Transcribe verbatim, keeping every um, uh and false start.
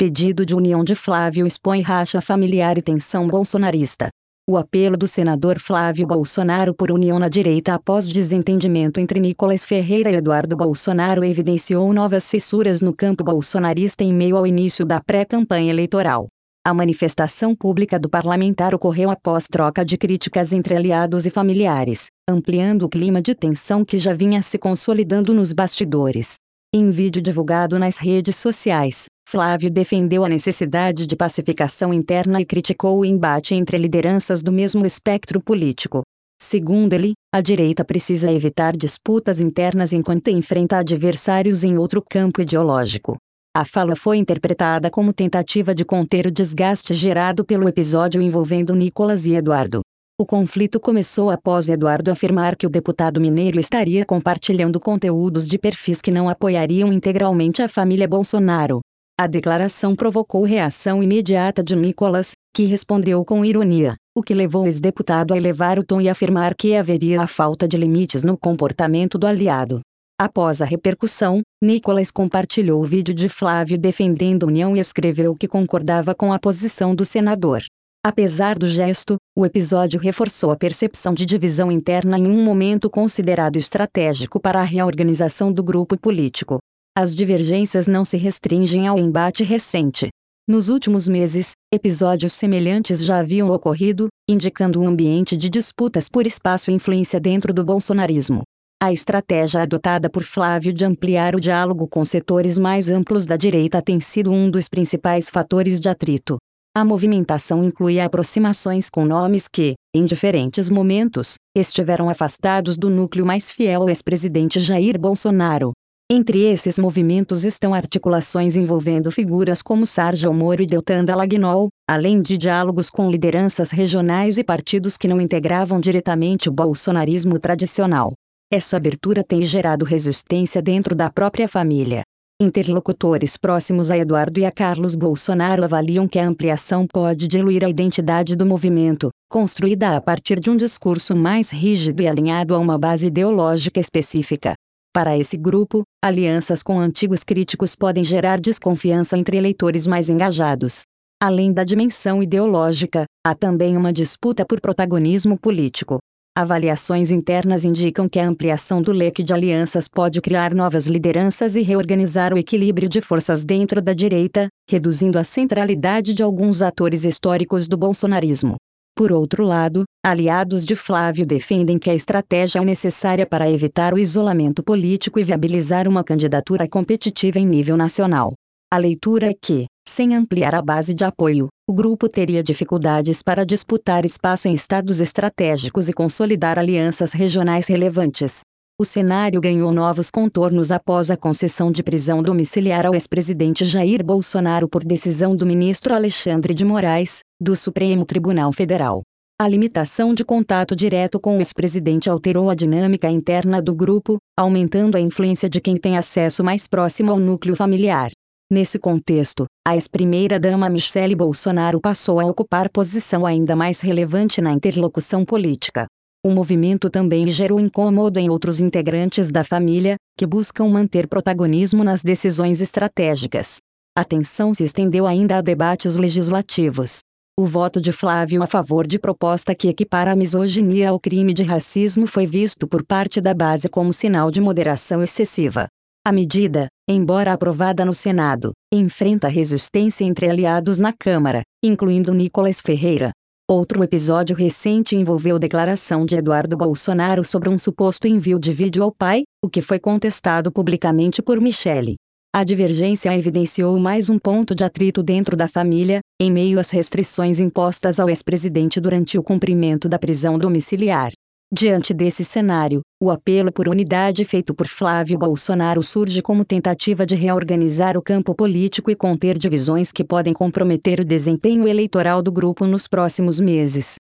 Pedido de união de Flávio expõe racha familiar e tensão bolsonarista. O apelo do senador Flávio Bolsonaro por união na direita após desentendimento entre Nicolas Ferreira e Eduardo Bolsonaro evidenciou novas fissuras no campo bolsonarista em meio ao início da pré-campanha eleitoral. A manifestação pública do parlamentar ocorreu após troca de críticas entre aliados e familiares, ampliando o clima de tensão que já vinha se consolidando nos bastidores. Em vídeo divulgado nas redes sociais, Flávio defendeu a necessidade de pacificação interna e criticou o embate entre lideranças do mesmo espectro político. Segundo ele, a direita precisa evitar disputas internas enquanto enfrenta adversários em outro campo ideológico. A fala foi interpretada como tentativa de conter o desgaste gerado pelo episódio envolvendo Nicolas e Eduardo. O conflito começou após Eduardo afirmar que o deputado mineiro estaria compartilhando conteúdos de perfis que não apoiariam integralmente a família Bolsonaro. A declaração provocou reação imediata de Nicolas, que respondeu com ironia, o que levou o ex-deputado a elevar o tom e afirmar que haveria a falta de limites no comportamento do aliado. Após a repercussão, Nicolas compartilhou o vídeo de Flávio defendendo a união e escreveu que concordava com a posição do senador. Apesar do gesto, o episódio reforçou a percepção de divisão interna em um momento considerado estratégico para a reorganização do grupo político. As divergências não se restringem ao embate recente. Nos últimos meses, episódios semelhantes já haviam ocorrido, indicando um ambiente de disputas por espaço e influência dentro do bolsonarismo. A estratégia adotada por Flávio de ampliar o diálogo com setores mais amplos da direita tem sido um dos principais fatores de atrito. A movimentação inclui aproximações com nomes que, em diferentes momentos, estiveram afastados do núcleo mais fiel ao ex-presidente Jair Bolsonaro. Entre esses movimentos estão articulações envolvendo figuras como Sérgio Moro e Deltan Dallagnol, além de diálogos com lideranças regionais e partidos que não integravam diretamente o bolsonarismo tradicional. Essa abertura tem gerado resistência dentro da própria família. Interlocutores próximos a Eduardo e a Carlos Bolsonaro avaliam que a ampliação pode diluir a identidade do movimento, construída a partir de um discurso mais rígido e alinhado a uma base ideológica específica. Para esse grupo, alianças com antigos críticos podem gerar desconfiança entre eleitores mais engajados. Além da dimensão ideológica, há também uma disputa por protagonismo político. Avaliações internas indicam que a ampliação do leque de alianças pode criar novas lideranças e reorganizar o equilíbrio de forças dentro da direita, reduzindo a centralidade de alguns atores históricos do bolsonarismo. Por outro lado, aliados de Flávio defendem que a estratégia é necessária para evitar o isolamento político e viabilizar uma candidatura competitiva em nível nacional. A leitura é que, sem ampliar a base de apoio, o grupo teria dificuldades para disputar espaço em estados estratégicos e consolidar alianças regionais relevantes. O cenário ganhou novos contornos após a concessão de prisão domiciliar ao ex-presidente Jair Bolsonaro por decisão do ministro Alexandre de Moraes, do Supremo Tribunal Federal. A limitação de contato direto com o ex-presidente alterou a dinâmica interna do grupo, aumentando a influência de quem tem acesso mais próximo ao núcleo familiar. Nesse contexto, a ex-primeira-dama Michele Bolsonaro passou a ocupar posição ainda mais relevante na interlocução política. O movimento também gerou incômodo em outros integrantes da família, que buscam manter protagonismo nas decisões estratégicas. A tensão se estendeu ainda a debates legislativos. O voto de Flávio a favor de proposta que equipara a misoginia ao crime de racismo foi visto por parte da base como sinal de moderação excessiva. A medida, embora aprovada no Senado, enfrenta resistência entre aliados na Câmara, incluindo Nicolas Ferreira. Outro episódio recente envolveu declaração de Eduardo Bolsonaro sobre um suposto envio de vídeo ao pai, o que foi contestado publicamente por Michele. A divergência evidenciou mais um ponto de atrito dentro da família, em meio às restrições impostas ao ex-presidente durante o cumprimento da prisão domiciliar. Diante desse cenário, o apelo por unidade feito por Flávio Bolsonaro surge como tentativa de reorganizar o campo político e conter divisões que podem comprometer o desempenho eleitoral do grupo nos próximos meses.